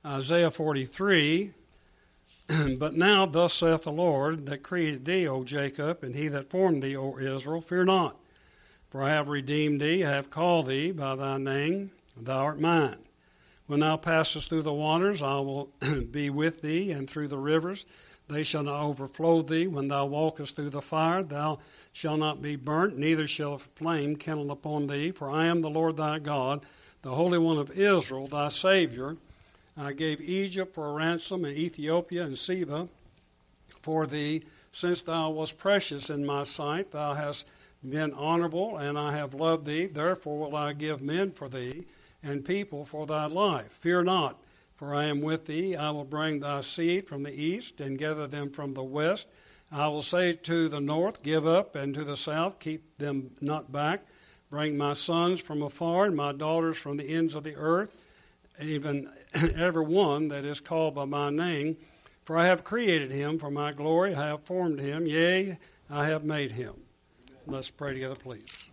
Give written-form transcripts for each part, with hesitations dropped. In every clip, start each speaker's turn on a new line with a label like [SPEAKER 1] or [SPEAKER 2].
[SPEAKER 1] Isaiah 43, But now thus saith the Lord that created thee, O Jacob, and he that formed thee, O Israel, fear not. For I have redeemed thee, I have called thee by thy name, thou art mine. When thou passest through the waters, I will be with thee, and through the rivers, they shall not overflow thee. When thou walkest through the fire, thou shalt not be burnt, neither shall a flame kindle upon thee. For I am the Lord thy God, the Holy One of Israel, thy Savior. I gave Egypt for a ransom, and Ethiopia and Seba for thee. Since thou wast precious in my sight, thou hast been honorable, and I have loved thee. Therefore will I give men for thee, and people for thy life. Fear not, for I am with thee. I will bring thy seed from the east, and gather them from the west. I will say to the north, give up, and to the south, keep them not back. Bring my sons from afar, and my daughters from the ends of the earth, even every one that is called by my name. For I have created him for my glory, I have formed him, yea, I have made him. Let's pray together, please.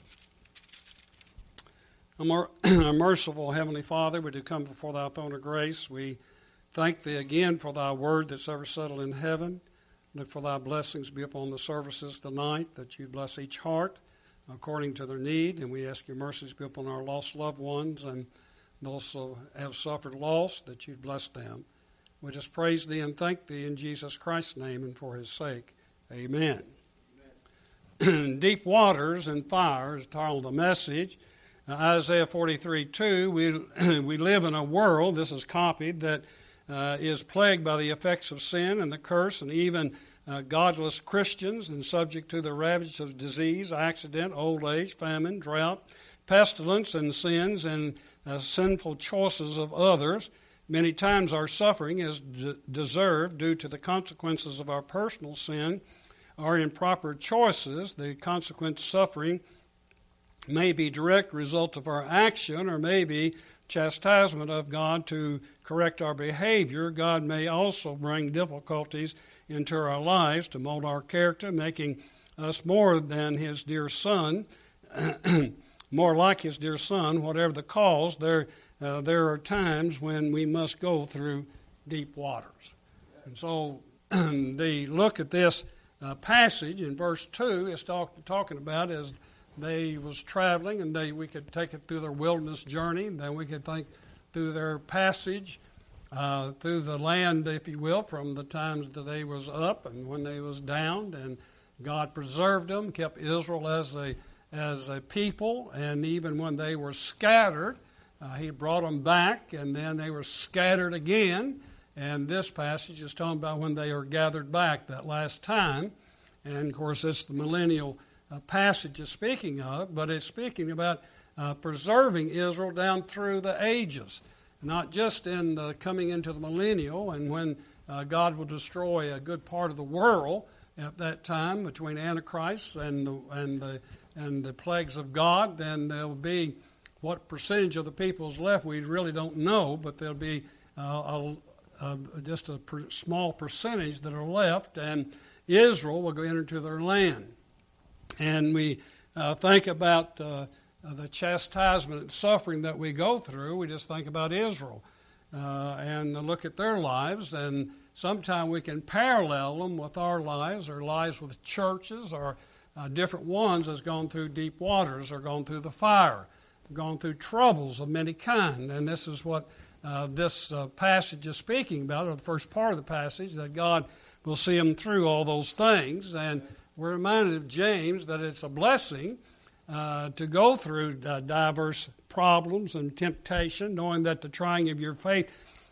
[SPEAKER 1] Our merciful Heavenly Father, we do come before thy throne of grace. We thank thee again for thy word that's ever settled in heaven. Look for thy blessings be upon the services tonight, that you bless each heart according to their need. And we ask your mercies be upon our lost loved ones and those who have suffered loss, that you'd bless them. We just praise thee and thank thee in Jesus Christ's name and for his sake. Amen. Amen. Deep waters and fire is the title of the message. Isaiah 43:2, we live in a world, this is copied, that is plagued by the effects of sin and the curse, and even godless Christians, and subject to the ravages of disease, accident, old age, famine, drought, pestilence, and sins, and sinful choices of others. Many times our suffering is deserved due to the consequences of our personal sin or improper choices. The consequent suffering may be direct result of our action, or may be chastisement of God to correct our behavior. God may also bring difficulties into our lives to mold our character, making us more than his dear Son, more like his dear Son. Whatever the cause, there are times when we must go through deep waters. And so the look at this passage in verse 2 is talking about as they was traveling, and we could take it through their wilderness journey, and then we could think through their passage through the land, if you will, from the times that they was up and when they was down, and God preserved them, kept Israel as a people, and even when they were scattered, he brought them back, and then they were scattered again. And this passage is talking about when they are gathered back that last time. And of course, it's the millennial passage is speaking of, but it's speaking about preserving Israel down through the ages, not just in the coming into the millennial, and when God will destroy a good part of the world at that time between Antichrist and the plagues of God. Then there will be what percentage of the people is left. We really don't know, but there'll be just a small percentage that are left, and Israel will go into their land. And we think about the chastisement and suffering that we go through. We just think about Israel and look at their lives, and sometimes we can parallel them with our lives, or lives with churches, or different ones that's gone through deep waters, or gone through the fire, gone through troubles of many kind. And this is what this passage is speaking about, or the first part of the passage, that God will see them through all those things. And we're reminded of James that it's a blessing to go through diverse problems and temptation, knowing that the trying of your faith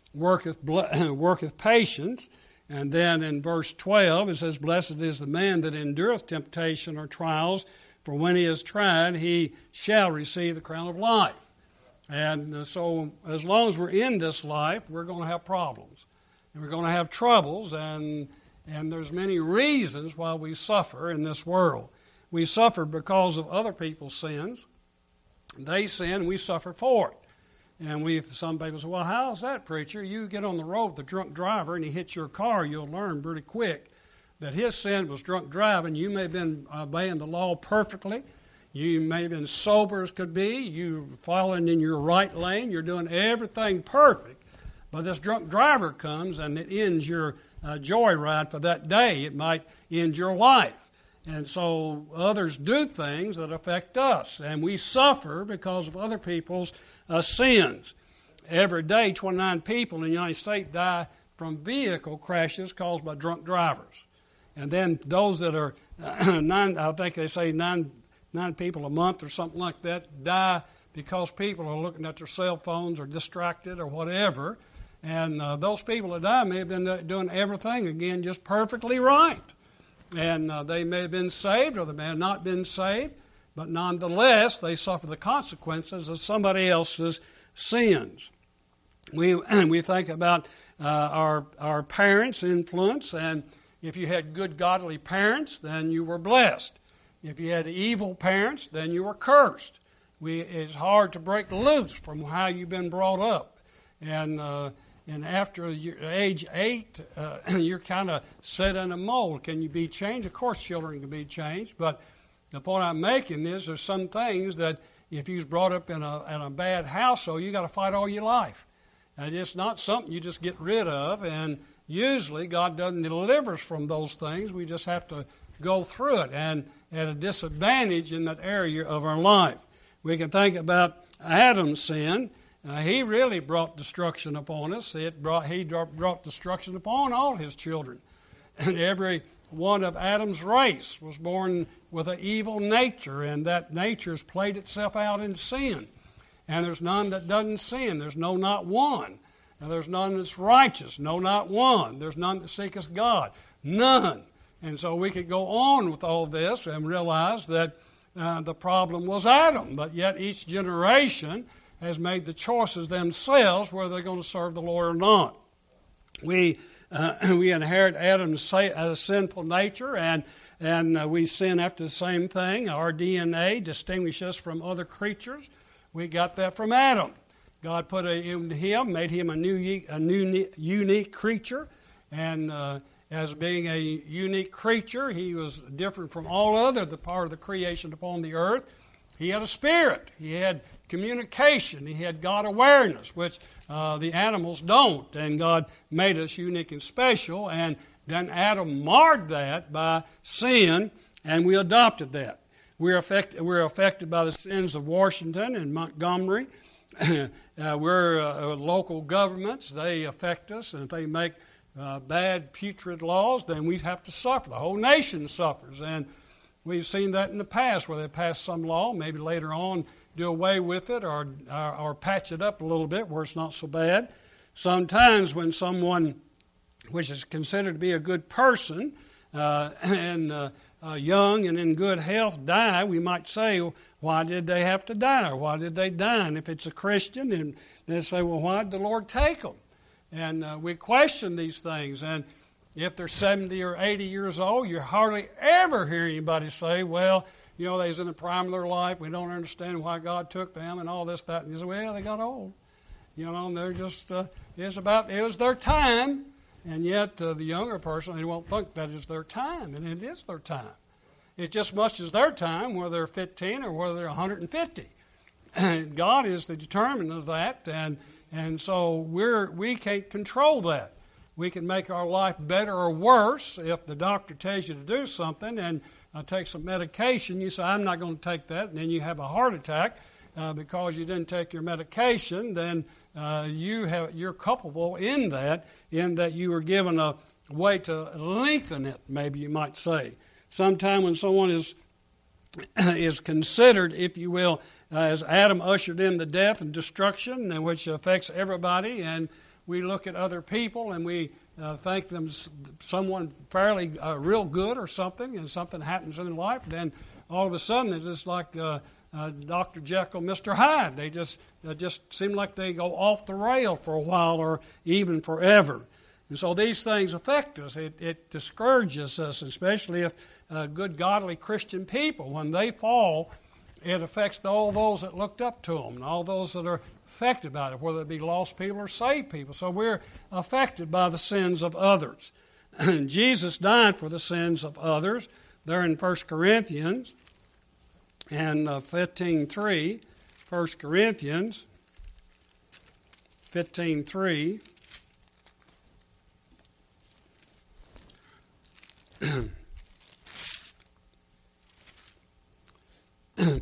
[SPEAKER 1] worketh patience. And then in verse 12 it says, Blessed is the man that endureth temptation or trials, for when he is tried, he shall receive the crown of life. And so as long as we're in this life, we're going to have problems. And we're going to have troubles, and there's many reasons why we suffer in this world. We suffer because of other people's sins. They sin, we suffer for it. And some people say, well, how's that, preacher? You get on the road with a drunk driver and he hits your car, you'll learn pretty quick that his sin was drunk driving. You may have been obeying the law perfectly. You may have been sober as could be. You're following in your right lane. You're doing everything perfect. But this drunk driver comes and it ends your joyride for that day. It might end your life. And so others do things that affect us, and we suffer because of other people's sins. Every day, 29 people in the United States die from vehicle crashes caused by drunk drivers. And then those that are, I think they say nine people a month or something like that, die because people are looking at their cell phones or distracted or whatever. And those people that die may have been doing everything, again, just perfectly right. And they may have been saved or they may have not been saved, but nonetheless, they suffer the consequences of somebody else's sins. We think about our parents' influence, and if you had good godly parents, then you were blessed. If you had evil parents, then you were cursed. It's hard to break loose from how you've been brought up. And after age 8, you're kind of set in a mold. Can you be changed? Of course, children can be changed. But the point I'm making is there's some things that if you was brought up in a bad household, you got to fight all your life. And it's not something you just get rid of. And usually God doesn't deliver us from those things. We just have to go through it and at a disadvantage in that area of our life. We can think about Adam's sin. He really brought destruction upon us. He brought destruction upon all his children. And every one of Adam's race was born with an evil nature, and that nature has played itself out in sin. And there's none that doesn't sin. There's no, not one. And there's none that's righteous. No, not one. There's none that seeketh God. None. And so we could go on with all this and realize that the problem was Adam. But yet each generation has made the choices themselves whether they're going to serve the Lord or not. We inherit Adam's sinful nature, and we sin after the same thing. Our DNA distinguishes us from other creatures. We got that from Adam. God put in him, made him a unique creature, and as being a unique creature, he was different from all other the part of the creation upon the earth. He had a spirit. He had communication. He had God awareness, which the animals don't. And God made us unique and special. And then Adam marred that by sin, and we adopted that. We're affected by the sins of Washington and Montgomery. We're local governments. They affect us, and if they make bad, putrid laws, then we have to suffer. The whole nation suffers. And we've seen that in the past where they pass some law, maybe later on do away with it or patch it up a little bit where it's not so bad. Sometimes when someone which is considered to be a good person and young and in good health die, we might say, well, why did they have to die? Or why did they die? And if it's a Christian, and they say, well, why did the Lord take them? And we question these things. And if they're 70 or 80 years old, you hardly ever hear anybody say, well, you know, they was in the prime of their life. We don't understand why God took them and all this, that. And you say, well, they got old. You know, and they're just, it was their time. And yet the younger person, they won't think that is their time. And it is their time. It's just as much as their time, whether they're 15 or whether they're 150. And God is the determinant of that. And so we can't control that. We can make our life better or worse if the doctor tells you to do something and take some medication. You say, I'm not going to take that, and then you have a heart attack because you didn't take your medication. Then you're culpable in that you were given a way to lengthen it, maybe you might say. Sometime when someone is considered, if you will, as Adam ushered in the death and destruction, and which affects everybody, and we look at other people and we think them someone fairly real good or something, and something happens in their life, then all of a sudden it's just like Dr. Jekyll, Mr. Hyde. They just seem like they go off the rail for a while or even forever. And so these things affect us. It discourages us, especially if good, godly Christian people, when they fall, it affects all those that looked up to them and all those that are affected by it, whether it be lost people or saved people. So we're affected by the sins of others. And Jesus died for the sins of others. There in 1 Corinthians and 15:3, 1 Corinthians 15:3,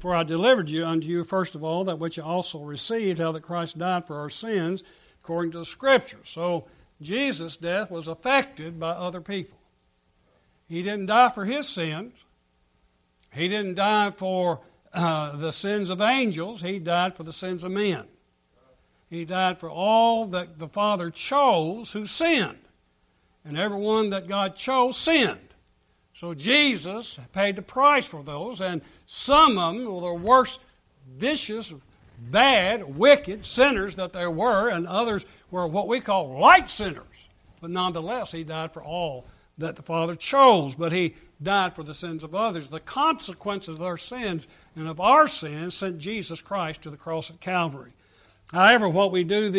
[SPEAKER 1] For I delivered you unto you, first of all, that which you also received, how that Christ died for our sins, according to the Scriptures. So Jesus' death was affected by other people. He didn't die for his sins. He didn't die for the sins of angels. He died for the sins of men. He died for all that the Father chose who sinned. And everyone that God chose sinned. So Jesus paid the price for those, and some of them were the worst, vicious, bad, wicked sinners that there were, and others were what we call light sinners. But nonetheless, he died for all that the Father chose, but he died for the sins of others. The consequences of their sins and of our sins sent Jesus Christ to the cross at Calvary. However, what we do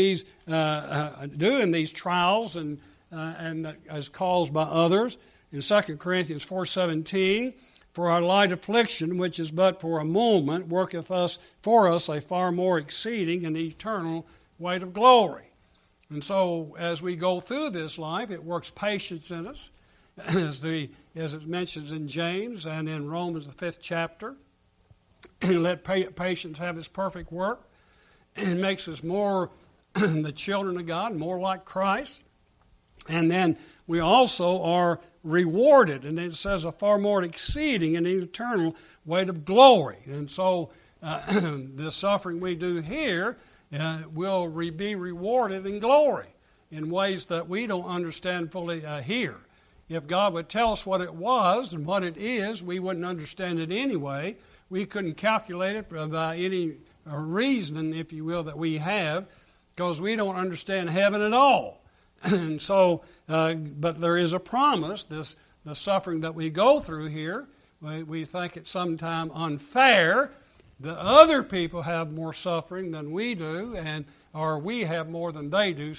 [SPEAKER 1] in these trials and as caused by others, in 2 Corinthians 4:17, for our light affliction, which is but for a moment, worketh for us a far more exceeding and eternal weight of glory. And so, as we go through this life, it works patience in us, as it mentions in James and in Romans, the 5th chapter. And let patience have its perfect work. It makes us more the children of God, more like Christ. And then we also are rewarded, and it says a far more exceeding and eternal weight of glory. And so the suffering we do here will be rewarded in glory in ways that we don't understand fully here. If God would tell us what it was and what it is, we wouldn't understand it anyway. We couldn't calculate it by any reasoning, if you will, that we have, because we don't understand heaven at all. And so, but there is a promise, the suffering that we go through here, we think it's sometimes unfair that other people have more suffering than we do, or we have more than they do,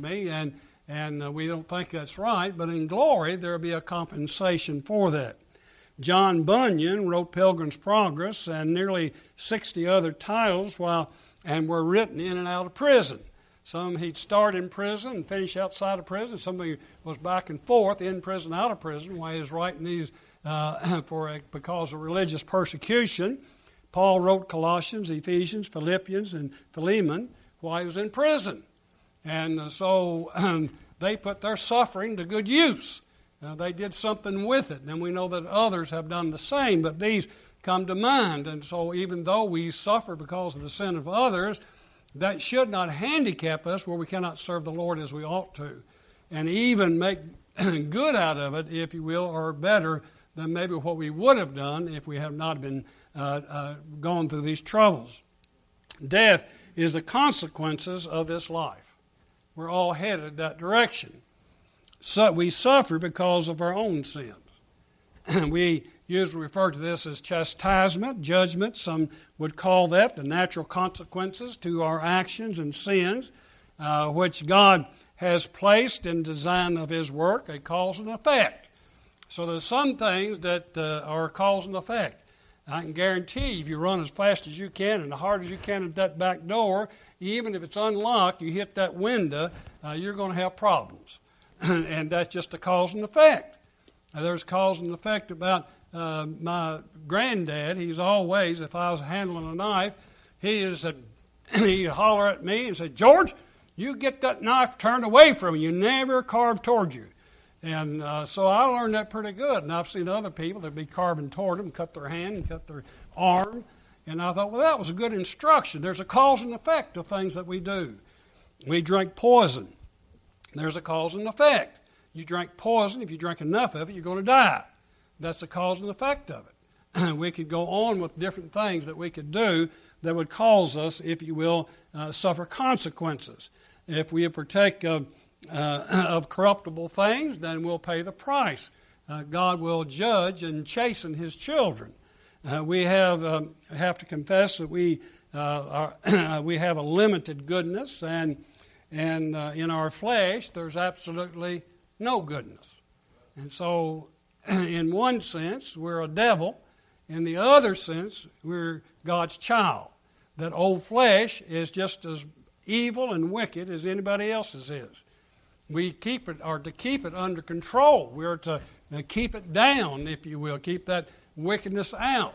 [SPEAKER 1] and we don't think that's right, but in glory there will be a compensation for that. John Bunyan wrote Pilgrim's Progress and nearly 60 other titles and were written in and out of prison. Some he'd start in prison and finish outside of prison. Somebody was back and forth, in prison, out of prison, while he was writing these because of religious persecution. Paul wrote Colossians, Ephesians, Philippians, and Philemon while he was in prison. And so they put their suffering to good use. They did something with it, and we know that others have done the same, but these come to mind. And so even though we suffer because of the sin of others, that should not handicap us where we cannot serve the Lord as we ought to, and even make good out of it, if you will, or better than maybe what we would have done if we have not been going through these troubles. Death is the consequences of this life. We're all headed that direction. So we suffer because of our own sins. We usually refer to this as chastisement, judgment. Some would call that the natural consequences to our actions and sins, which God has placed in design of His work, a cause and effect. So there's some things that are cause and effect. I can guarantee you, if you run as fast as you can and as hard as you can at that back door, even if it's unlocked, you hit that window, you're going to have problems. And that's just a cause and effect. There's cause and effect about my granddad. He's always, if I was handling a knife, he'd holler at me and say, "George, you get that knife turned away from you. You never carve toward you." And so I learned that pretty good. And I've seen other people that be carving toward them, cut their hand and cut their arm. And I thought, well, that was a good instruction. There's a cause and effect of things that we do. We drink poison. There's a cause and effect. You drink poison, if you drink enough of it, you're going to die. That's the cause and effect of it. We could go on with different things that we could do that would cause us, if you will, suffer consequences. If we partake of corruptible things, then we'll pay the price. God will judge and chasten His children. We have to confess that we have a limited goodness, and in our flesh there's absolutely no goodness. And so, in one sense, we're a devil. In the other sense, we're God's child. That old flesh is just as evil and wicked as anybody else's is. We keep it, or to keep it under control. We're to keep it down, if you will, keep that wickedness out.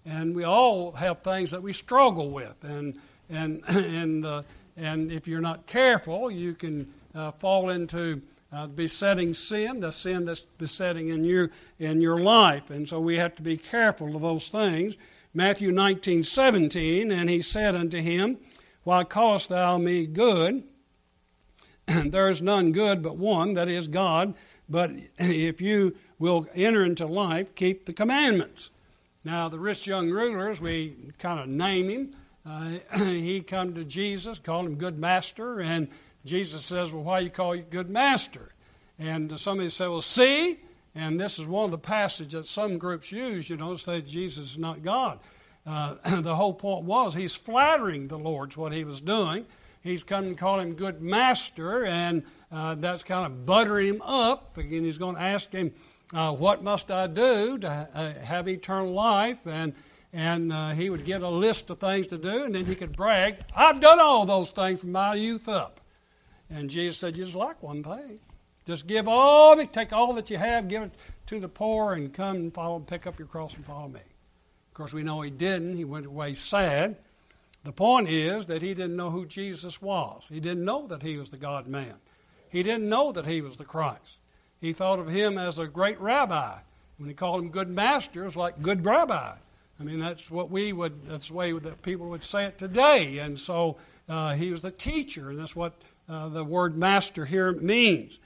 [SPEAKER 1] And we all have things that we struggle with. And if you're not careful, you can fall into besetting sin, the sin that's besetting in your life. And so we have to be careful of those things. Matthew 19:17, and he said unto him, Why callest thou me good? There is none good but one, that is God. But if you will enter into life, keep the commandments. Now, the rich young rulers, we kind of name him. He come to Jesus, called him good master, and Jesus says, well, why you call you good master? And somebody said, well, see, and this is one of the passages that some groups use, say Jesus is not God. The whole point was he's flattering the Lord's what he was doing. He's come and called him good master, and that's kind of buttering him up. Again, he's going to ask him, what must I do to have eternal life? And he would get a list of things to do, and then he could brag, I've done all those things from my youth up. And Jesus said, just like one thing. Just take all that you have, give it to the poor, and come and follow, pick up your cross and follow me. Of course, we know he didn't. He went away sad. The point is that he didn't know who Jesus was. He didn't know that he was the God-man. He didn't know that he was the Christ. He thought of him as a great rabbi. When he called him good master, it was like good rabbi. I mean, that's the way that people would say it today. And so he was the teacher, and that's what the word master here means.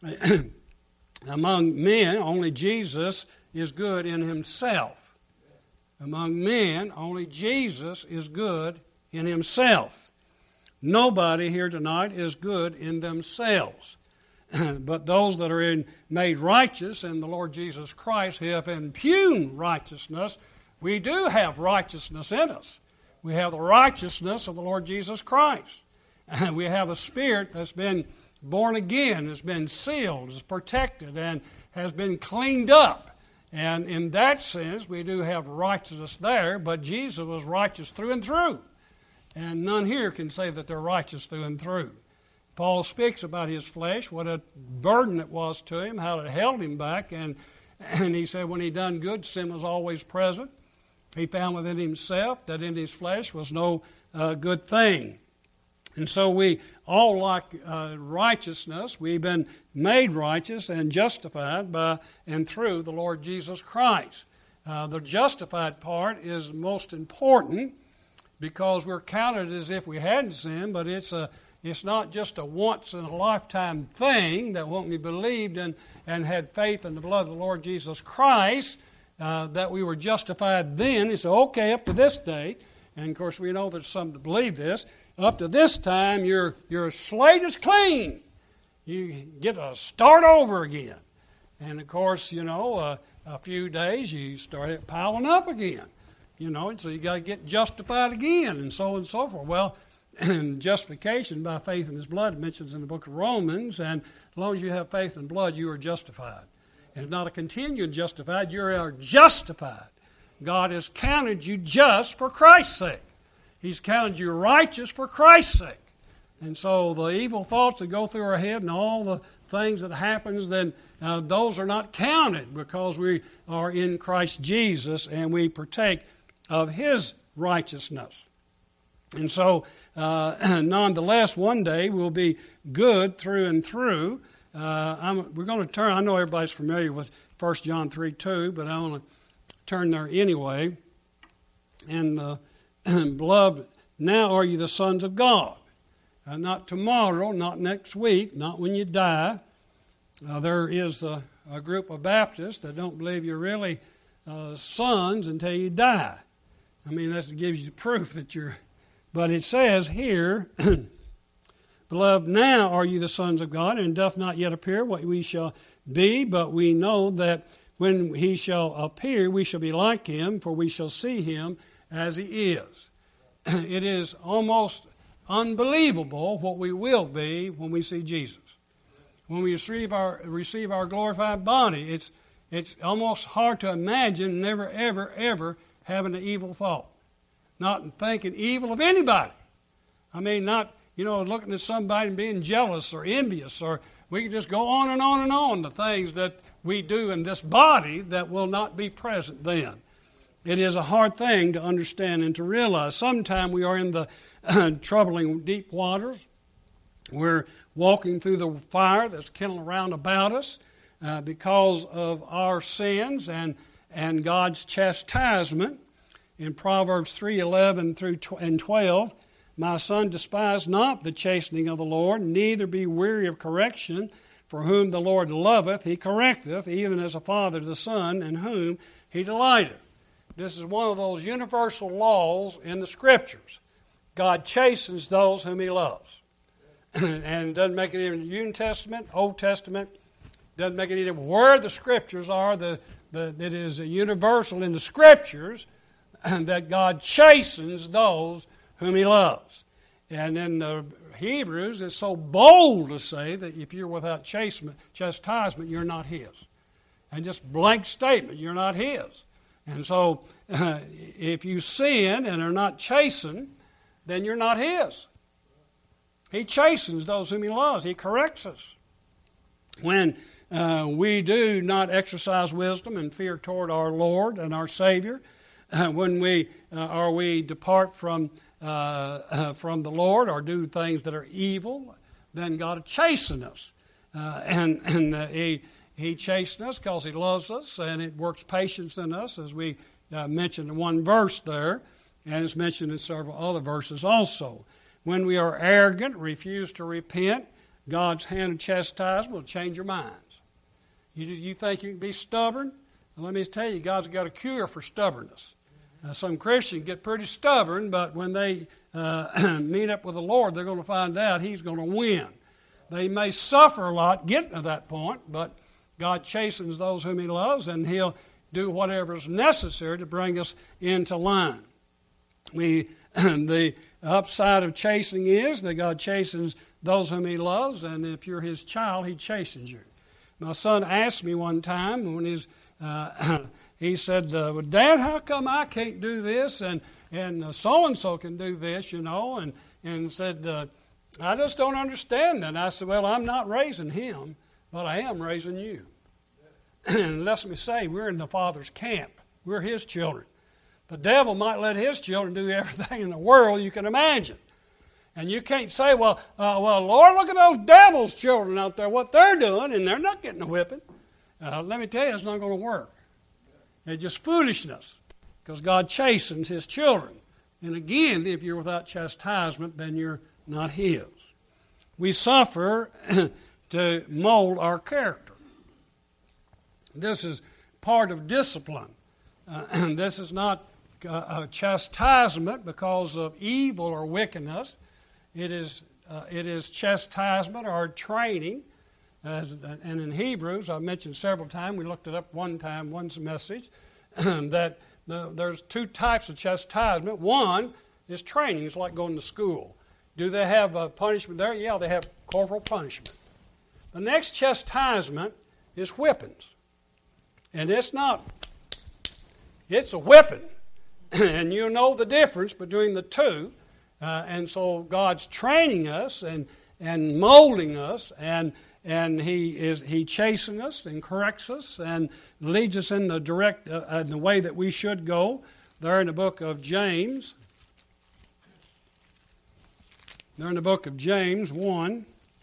[SPEAKER 1] Among men, only Jesus is good in himself. Among men, only Jesus is good in himself. Nobody here tonight is good in themselves. But those that are made righteous in the Lord Jesus Christ, who have impugned righteousness, we do have righteousness in us. We have the righteousness of the Lord Jesus Christ. And we have a spirit that's been born again, has been sealed, is protected, and has been cleaned up. And in that sense, we do have righteousness there, but Jesus was righteous through and through. And none here can say that they're righteous through and through. Paul speaks about his flesh, what a burden it was to him, how it held him back. And he said when he done good, sin was always present. He found within himself that in his flesh was no good thing. And so we all like righteousness. We've been made righteous and justified by and through the Lord Jesus Christ. The justified part is most important because we're counted as if we hadn't sinned, but it's not just a once-in-a-lifetime thing that when we believed and had faith in the blood of the Lord Jesus Christ, that we were justified then. He said, okay, up to this date, and of course we know there's some that believe this, up to this time your slate is clean. You get to start over again. And of course, a few days you start piling up again. So you got to get justified again, and so on and so forth. Well, justification by faith in his blood, it mentions in the book of Romans, and as long as you have faith in blood, you are justified. And it's not a continued justified, you are justified. God has counted you just for Christ's sake. He's counted you righteous for Christ's sake. And so the evil thoughts that go through our head and all the things that happens, then those are not counted because we are in Christ Jesus and we partake of his righteousness. And so, nonetheless, one day we'll be good through and through. We're going to turn, I know everybody's familiar with 1 John 3:2, but I want to turn there anyway. And, beloved, now are you the sons of God. Not tomorrow, not next week, not when you die. There is a group of Baptists that don't believe you're really sons until you die. I mean, that gives you proof that you're... But it says here, beloved, now are you the sons of God, and it doth not yet appear what we shall be, but we know that when he shall appear, we shall be like him, for we shall see him as he is. It is almost unbelievable what we will be when we see Jesus. When we receive our glorified body, it's almost hard to imagine never, ever, ever having an evil thought. Not thinking evil of anybody. I mean, not, looking at somebody and being jealous or envious, or we can just go on and on and on, the things that we do in this body that will not be present then. It is a hard thing to understand and to realize. Sometimes we are in the troubling deep waters. We're walking through the fire that's kindling around about us because of our sins and God's chastisement. In Proverbs 3:11 through 12, my son, despise not the chastening of the Lord, neither be weary of correction. For whom the Lord loveth, he correcteth, even as a father the son, in whom he delighteth. This is one of those universal laws in the Scriptures. God chastens those whom he loves. And it doesn't make it even New Testament, Old Testament, doesn't make it even where the Scriptures are. It is universal in the Scriptures that God chastens those whom he loves. And in the Hebrews, it's so bold to say that if you're without chastisement, you're not his. And just blank statement, you're not his. And so if you sin and are not chastened, then you're not his. He chastens those whom he loves. He corrects us. When we do not exercise wisdom and fear toward our Lord and our Savior, when we depart from the Lord or do things that are evil, then God will chasten us. He chastens us because he loves us, and it works patience in us, as we mentioned in one verse there, and it's mentioned in several other verses also. When we are arrogant, refuse to repent, God's hand of chastisement will change your minds. You think you can be stubborn? Well, let me tell you, God's got a cure for stubbornness. Some Christians get pretty stubborn, but when they meet up with the Lord, they're going to find out he's going to win. They may suffer a lot getting to that point, but God chastens those whom he loves, and he'll do whatever is necessary to bring us into line. The upside of chastening is that God chastens those whom he loves, and if you're his child, he chastens you. My son asked me one time when he said, well, Dad, how come I can't do this and so-and-so can do this, and said, I just don't understand that. And I said, well, I'm not raising him, but I am raising you. And let me say, we're in the Father's camp. We're his children. The devil might let his children do everything in the world you can imagine. And you can't say, well, Lord, look at those devil's children out there, what they're doing, and they're not getting a whipping. Let me tell you, it's not going to work. It's just foolishness, because God chastens his children. And again, if you're without chastisement, then you're not his. We suffer to mold our character. This is part of discipline. This is not a chastisement because of evil or wickedness. It is chastisement or training. And in Hebrews, I've mentioned several times, we looked it up one message, that there's two types of chastisement. One is training. It's like going to school. Do they have punishment there? Yeah, they have corporal punishment. The next chastisement is whippings. And it's a whipping. And you know the difference between the two. And so God's training us and molding us, and he chastens us and corrects us and leads us in the way that we should go. There in the book of James. There in the book of James 1,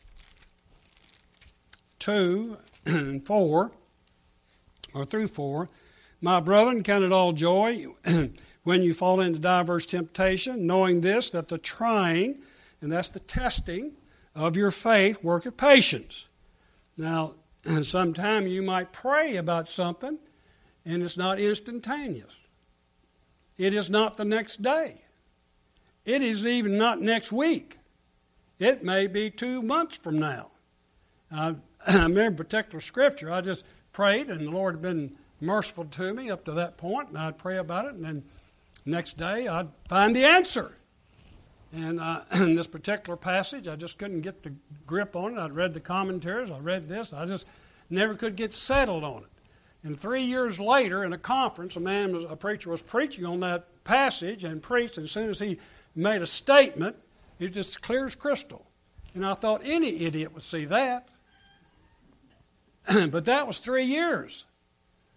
[SPEAKER 1] 2, and 4, or through 4. My brethren, count it all joy when you fall into diverse temptation, knowing this, that the trying, and that's the testing, of your faith worketh patience. Now, sometime you might pray about something, and it's not instantaneous. It is not the next day. It is even not next week. It may be 2 months from now. I remember a particular scripture. I just prayed, and the Lord had been merciful to me up to that point, and I'd pray about it, and then next day I'd find the answer. And in this particular passage, I just couldn't get the grip on it. I'd read the commentaries, I read this, I just never could get settled on it. And 3 years later, in a conference, a preacher was preaching on that passage and preached, and as soon as he made a statement, it was just clear as crystal. And I thought any idiot would see that. But that was 3 years.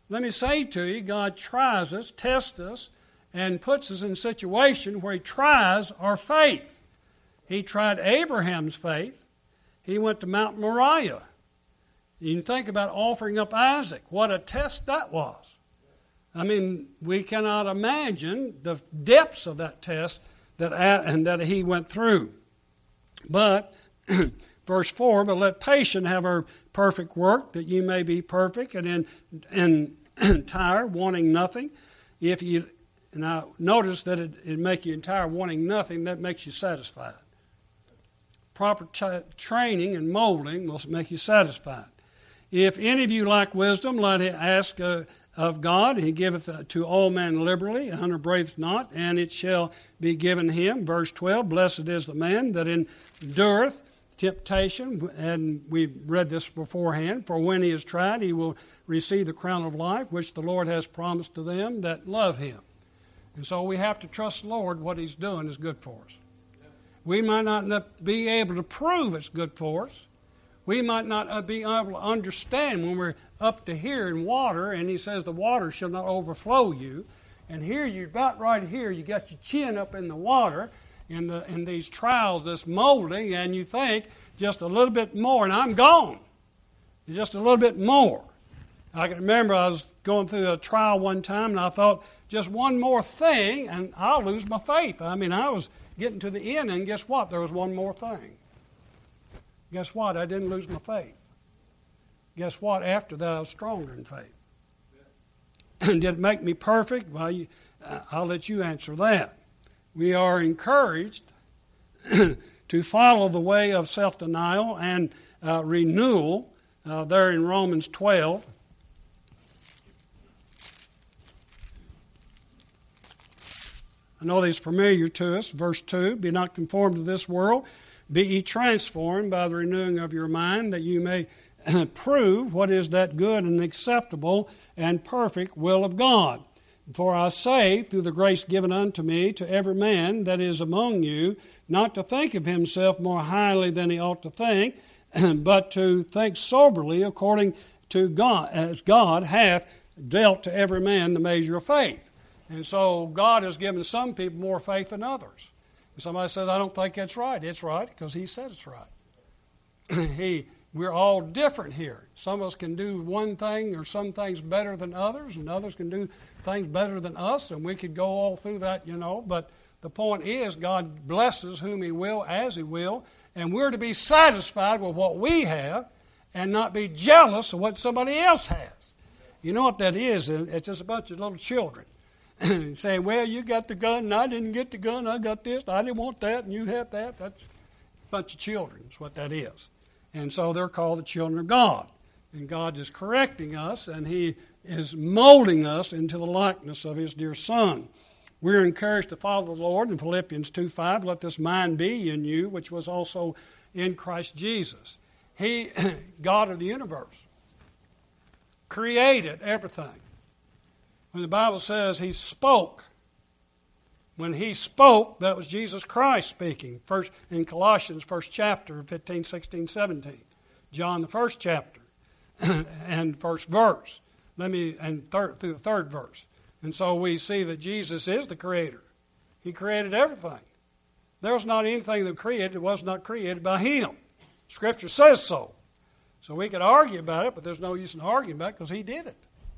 [SPEAKER 1] Let me say to you, God tries us, tests us, and puts us in a situation where He tries our faith. He tried Abraham's faith. He went to Mount Moriah. You can think about offering up Isaac. What a test that was. I mean, we cannot imagine the depths of that test that he went through. But, verse 4, but let patience have her perfect work, that you may be perfect and entire, wanting nothing. Now, notice that it make you entire, wanting nothing. That makes you satisfied. Proper training and molding will make you satisfied. If any of you lack wisdom, let him ask of God. He giveth to all men liberally, and upbraideth not, and it shall be given him. Verse 12, blessed is the man that endureth temptation, and we read this beforehand, for when he is tried, he will receive the crown of life, which the Lord has promised to them that love him. And so we have to trust the Lord. What He's doing is good for us. We might not be able to prove it's good for us. We might not be able to understand when we're up to here in water, and He says the water shall not overflow you. And here, you're about right here, you got your chin up in the water, in these trials, this molding, and you think just a little bit more, and I'm gone. Just a little bit more. I can remember I was going through a trial one time, and I thought, just one more thing, and I'll lose my faith. I mean, I was getting to the end, and guess what? There was one more thing. Guess what? I didn't lose my faith. Guess what? After that, I was stronger in faith. Did it make me perfect? Well, I'll let you answer that. We are encouraged to follow the way of self-denial and renewal there in Romans 12. I know these familiar to us. Verse 2, be not conformed to this world, be ye transformed by the renewing of your mind, that you may prove what is that good and acceptable and perfect will of God. For I say, through the grace given unto me, to every man that is among you, not to think of himself more highly than he ought to think, but to think soberly according to God, as God hath dealt to every man the measure of faith. And so God has given some people more faith than others. And somebody says, I don't think that's right. It's right because He said it's right. We're all different here. Some of us can do one thing or some things better than others, and others can do things better than us, and we could go all through that, But the point is, God blesses whom He will, as He will, and we're to be satisfied with what we have and not be jealous of what somebody else has. You know what that is? It's just a bunch of little children. Saying, well, you got the gun, and I didn't get the gun, I got this, I didn't want that, and you have that. That's a bunch of children is what that is. And so they're called the children of God. And God is correcting us, and He is molding us into the likeness of His dear Son. We're encouraged to follow the Lord in Philippians 2:5, let this mind be in you, which was also in Christ Jesus. He, God of the universe, created everything. When the Bible says He spoke, when He spoke, that was Jesus Christ speaking. First in Colossians, 1st chapter, 15, 16, 17. John, the 1st chapter, and 1st verse. Through the 3rd verse. And so we see that Jesus is the Creator. He created everything. There was not anything that created that was not created by Him. Scripture says so. So we could argue about it, but there's no use in arguing about it because He did it.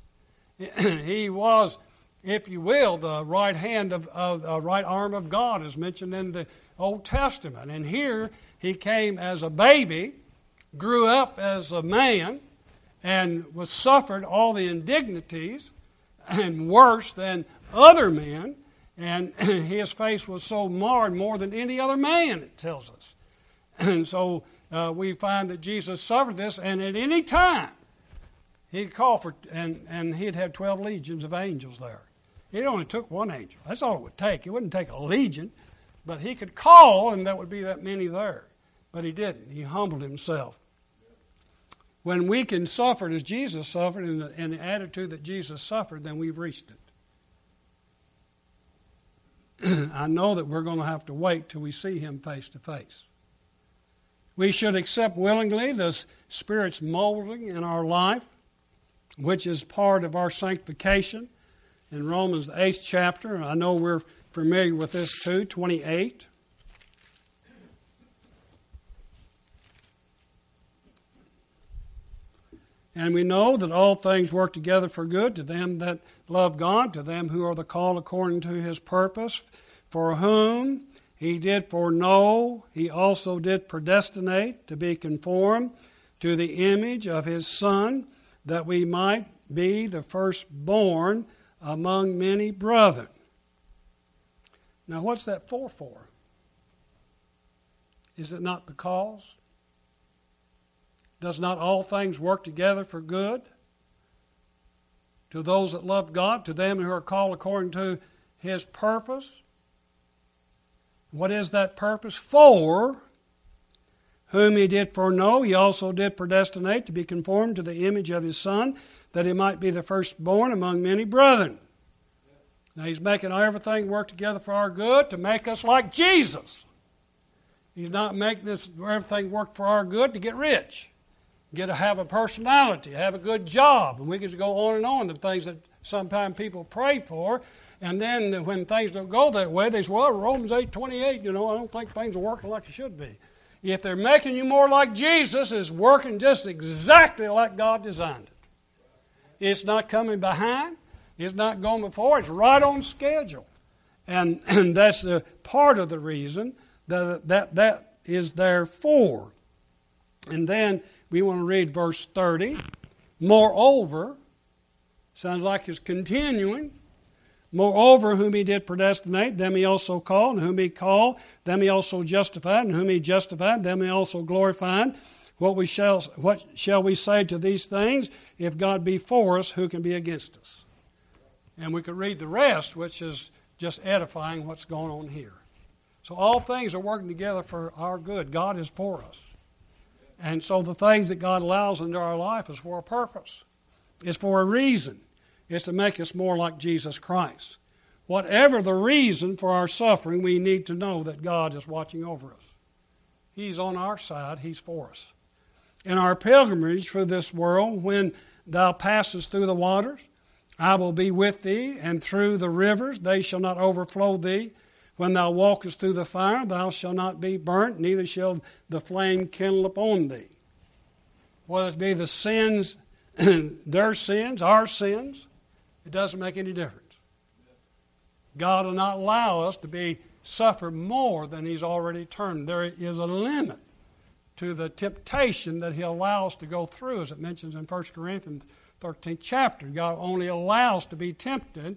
[SPEAKER 1] He was, if you will, the right hand right arm of God, as mentioned in the Old Testament. And here He came as a baby, grew up as a man, and was suffered all the indignities, and worse than other men. And His face was so marred more than any other man, it tells us. And so we find that Jesus suffered this, and at any time, He'd call for, and He'd have 12 legions of angels there. It only took one angel. That's all it would take. It wouldn't take a legion, but He could call, and there would be that many there. But He didn't. He humbled Himself. When we can suffer as Jesus suffered, in the attitude that Jesus suffered, then we've reached it. I know that we're going to have to wait till we see Him face to face. We should accept willingly the Spirit's molding in our life. which is part of our sanctification in Romans, the 8th chapter. And I know we're familiar with this too, 28. And we know that all things work together for good to them that love God, to them who are the called according to his purpose, for whom he did foreknow, he also did predestinate to be conformed to the image of his Son, that we might be the firstborn among many brethren. Now, what's that for? Is it not because? Does not all things work together for good? To those that love God, to them who are called according to his purpose. What is that purpose? For whom he did foreknow, he also did predestinate to be conformed to the image of his Son, that he might be the firstborn among many brethren. Now he's making everything work together for our good to make us like Jesus. He's not making everything work for our good to get rich, get to have a personality, have a good job. And we can just go on, the things that sometimes people pray for. And then when things don't go that way, they say, well, Romans 8:28, I don't think things are working like they should be. If they're making you more like Jesus, it's working just exactly like God designed it. It's not coming behind. It's not going before. It's right on schedule. And that's the part of the reason that is there for. And then we want to read verse 30. Moreover, sounds like it's continuing. Moreover, whom he did predestinate, them he also called. And whom he called, them he also justified. And whom he justified, them he also glorified. What shall we say to these things? If God be for us, who can be against us? And we could read the rest, which is just edifying what's going on here. So all things are working together for our good. God is for us. And so the things that God allows into our life is for a purpose. It's for a reason. It's to make us more like Jesus Christ. Whatever the reason for our suffering, we need to know that God is watching over us. He's on our side. He's for us. In our pilgrimage through this world, when thou passest through the waters, I will be with thee, and through the rivers they shall not overflow thee. When thou walkest through the fire, thou shalt not be burnt, neither shall the flame kindle upon thee. Whether it be the sins, their sins, our sins, it doesn't make any difference. God will not allow us to suffer more than he's already turned. There is a limit to the temptation that he allows to go through, as it mentions in 1 Corinthians 13th chapter. God only allows to be tempted,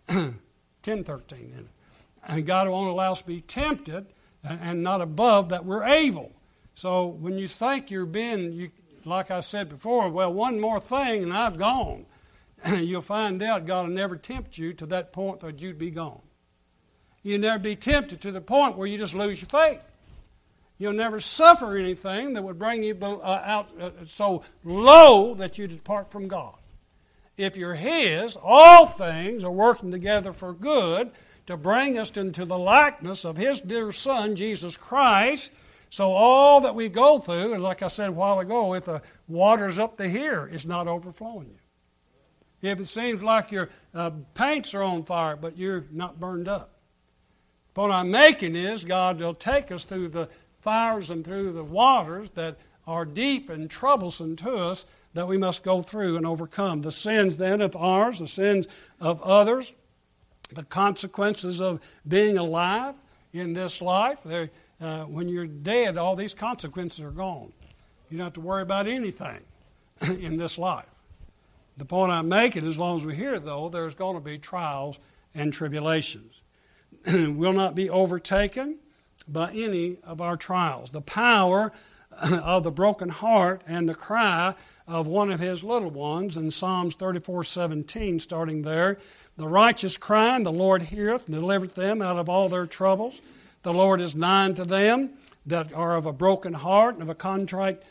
[SPEAKER 1] 10:13 in it. And God will only allow us to be tempted and not above that we're able. So when you think like I said before, well, one more thing and I've gone, you'll find out God will never tempt you to that point that you'd be gone. You'll never be tempted to the point where you just lose your faith. You'll never suffer anything that would bring you out so low that you depart from God. If you're his, all things are working together for good to bring us into the likeness of his dear Son, Jesus Christ. So all that we go through, and like I said a while ago, if the water's up to here, it's not overflowing you. If it seems like your paints are on fire, but you're not burned up. What I'm making is God will take us through the fires and through the waters that are deep and troublesome to us that we must go through and overcome. The sins then of ours, the sins of others, the consequences of being alive in this life. When you're dead, all these consequences are gone. You don't have to worry about anything in this life. The point I'm making, as long as we're here, though, there's going to be trials and tribulations. Will not be overtaken by any of our trials. The power of the broken heart and the cry of one of his little ones in Psalms 34:17, starting there. The righteous cry, and the Lord heareth and delivereth them out of all their troubles. The Lord is nigh to them that are of a broken heart and of a contrite,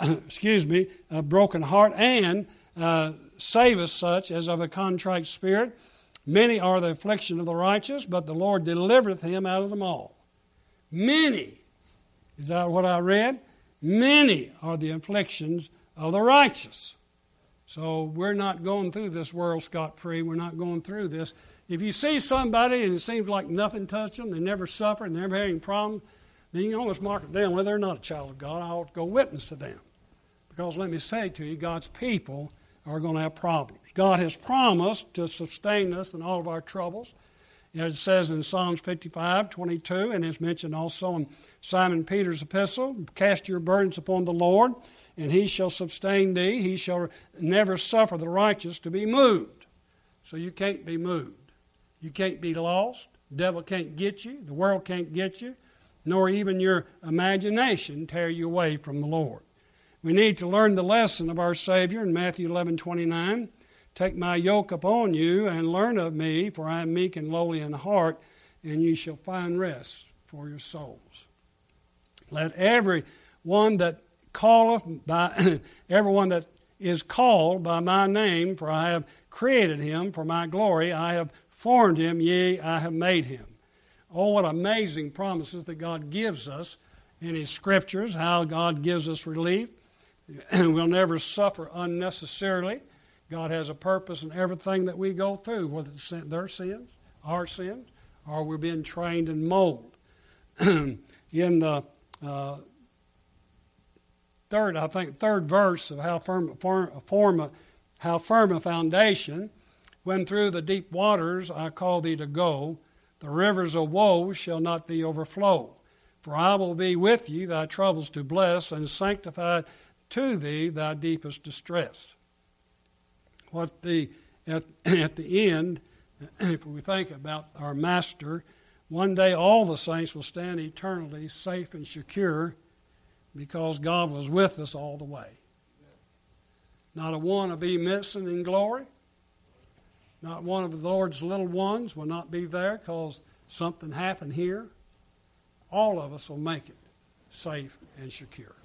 [SPEAKER 1] a broken heart, and saveth such as of a contrite spirit. Many are the affliction of the righteous, but the Lord delivereth him out of them all. Many, is that what I read? Many are the afflictions of the righteous. So we're not going through this world scot-free. We're not going through this. If you see somebody and it seems like nothing touched them, they never suffered, they never had any problems, then you can almost mark it down. Well, they're not a child of God. I ought to go witness to them. Because let me say to you, God's people are going to have problems. God has promised to sustain us in all of our troubles. It says in Psalms 55:22, and it's mentioned also in Simon Peter's epistle, cast your burdens upon the Lord, and he shall sustain thee. He shall never suffer the righteous to be moved. So you can't be moved. You can't be lost. The devil can't get you. The world can't get you, nor even your imagination tear you away from the Lord. We need to learn the lesson of our Savior in Matthew 11:29. Take my yoke upon you and learn of me, for I am meek and lowly in heart, and you shall find rest for your souls. Let everyone that everyone that is called by my name, for I have created him for my glory, I have formed him, yea, I have made him. Oh, what amazing promises that God gives us in His Scriptures, how God gives us relief. We'll never suffer unnecessarily. God has a purpose in everything that we go through, whether it's their sins, our sins, or we're being trained and molded. In the third verse of how firm a foundation, when through the deep waters I call thee to go, the rivers of woe shall not thee overflow. For I will be with you, thy troubles to bless, and sanctify to thee thy deepest distress. At the end, if we think about our Master, one day all the saints will stand eternally safe and secure because God was with us all the way. Not a one will be missing in glory. Not one of the Lord's little ones will not be there because something happened here. All of us will make it safe and secure.